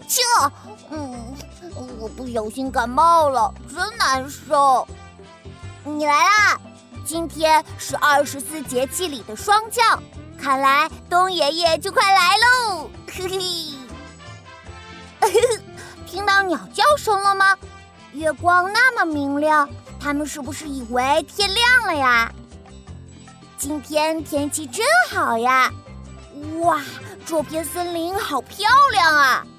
切！我不小心感冒了，真难受。你来啦！今天是24节气里的霜降，看来冬爷爷就快来喽！嘿嘿，听到鸟叫声了吗？月光那么明亮，他们是不是以为天亮了呀？今天天气真好呀！哇，这片森林好漂亮啊！